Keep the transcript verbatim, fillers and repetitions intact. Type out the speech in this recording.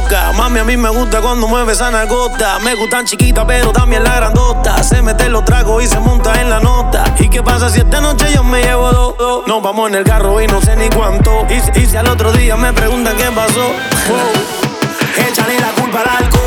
loca. Mami, a mí me gusta cuando mueve esa nalgota. Me gustan chiquitas, pero también la grandota. Se mete los tragos y se monta en la nota. ¿Y qué pasa si esta noche yo me llevo dos? Do? Nos vamos en el carro y no sé ni cuánto. Y, y si al otro día me preguntan qué pasó, wow. Échale la culpa al alcohol.